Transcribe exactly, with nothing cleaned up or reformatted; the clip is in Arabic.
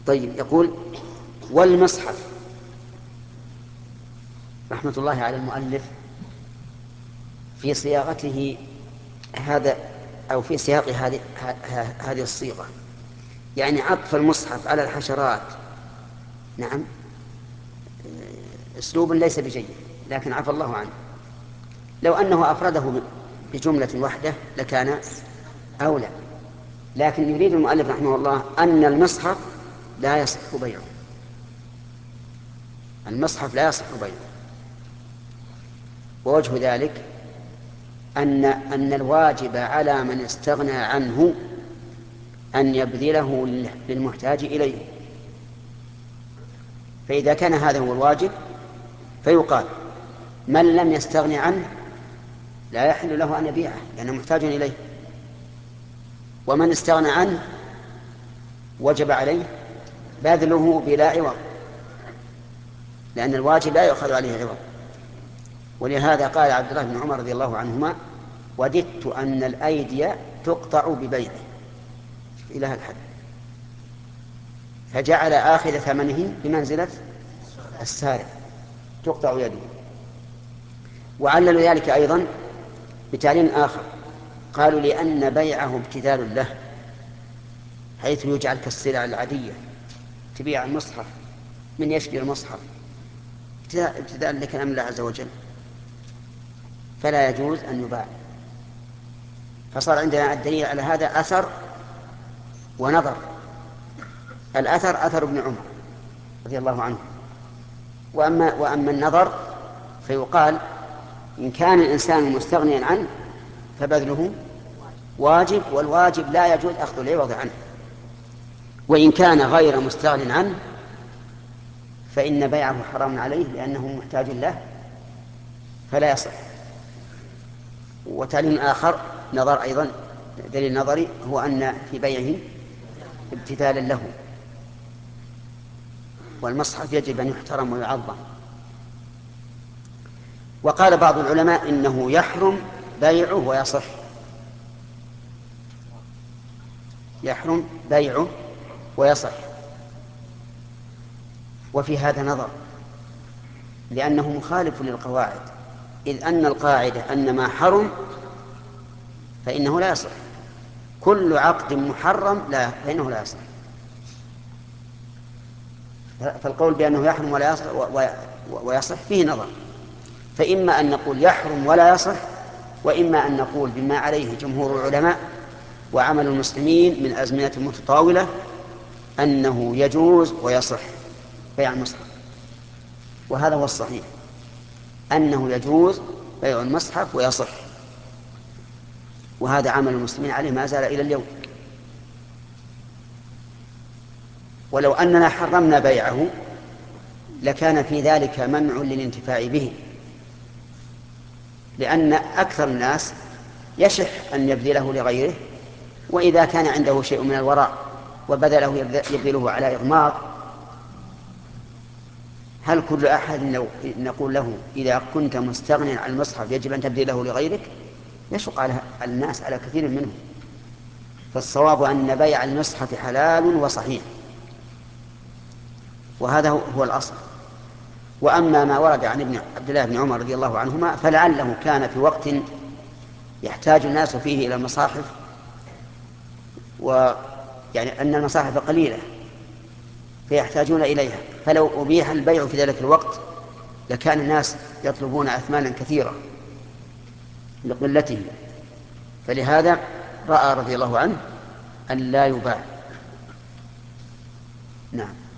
طيب، يقول: والمصحف. رحمة الله على المؤلف في صياغته هذا، أو في سياق هذه هذه الصيغة، يعني عطف المصحف على الحشرات. نعم، أسلوب ليس بجيد، لكن عفى الله عنه. لو أنه أفرده بجملة واحدة لكان أولى، لكن يريد المؤلف رحمه الله أن المصحف لا يصح بيعه. المصحف لا يصح بيعه، ووجه ذلك أن أن الواجب على من استغنى عنه أن يبذله للمحتاج إليه. فإذا كان هذا هو الواجب فيقال: من لم يستغن عنه لا يحل له أن يبيعه لأنه محتاج إليه، ومن استغنى عنه وجب عليه بذله بلا عوض، لأن الواجب لا يؤخذ عليه عوض. ولهذا قال عبد الله بن عمر رضي الله عنهما: وددت أن الأيدي تقطع ببيعه، إلى هذا الحد، فجعل آخذ ثمنه بمنزلة السارق، تقطع يده. وعللوا ذلك أيضا بتعليل آخر، قالوا: لأن بيعه ابتذال له، حيث يجعل كالسلع العادية، تبيع المصحف، من يشتري المصحف ابتذال لكلام الله عز وجل، فلا يجوز أن يباع. فصار عندنا الدليل على هذا أثر ونظر. الأثر أثر ابن عمر رضي الله عنه، وأما, وأما النظر فيقال: إن كان الإنسان مستغنيا عنه فبذله واجب، والواجب لا يجوز أخذ العوض عنه. وإن كان غير مستغن عنه فإن بيعه حرام عليه لأنه محتاج له فلا يصح. وتعليم آخر نظر أيضا، دليل نظري، هو أن في بيعه ابتذالا له، والمصحف يجب أن يحترم ويعظم. وقال بعض العلماء إنه يحرم بيعه ويصح، يحرم بيعه ويصح. وفي هذا نظر، لأنه مخالف للقواعد، إذ أن القاعدة أن ما حرم فإنه لا يصح، كل عقد محرم لا فإنه لا يصح. فالقول بأنه يحرم ولا يصح ويصح فيه نظر، فإما أن نقول يحرم ولا يصح، وإما أن نقول بما عليه جمهور العلماء وعمل المسلمين من أزمنة متطاولة أنه يجوز ويصح بيع المصحف. وهذا هو الصحيح، أنه يجوز بيع المصحف ويصح، وهذا عمل المسلمين عليه ما زال إلى اليوم. ولو أننا حرمنا بيعه لكان في ذلك منع للانتفاع به، لأن أكثر الناس يشح أن يبذله لغيره، وإذا كان عنده شيء من الوراء وبذله يبذله على إغماض، هل كل أحد نقول له إذا كنت مستغنيا عن المصحف يجب أن تبذله لغيرك؟ يشق على الناس على كثير منهم. فالصواب أن بيع المصحف حلال وصحيح، وهذا هو الأصل. وأما ما ورد عن ابن عبد الله بن عمر رضي الله عنهما فلعله كان في وقت يحتاج الناس فيه إلى المصاحف، ويعني أن المصاحف قليلة فيحتاجون إليها، فلو أبيح البيع في ذلك الوقت لكان الناس يطلبون أثمانا كثيرة لقلته، فلهذا رأى رضي الله عنه أن لا يباع. نعم.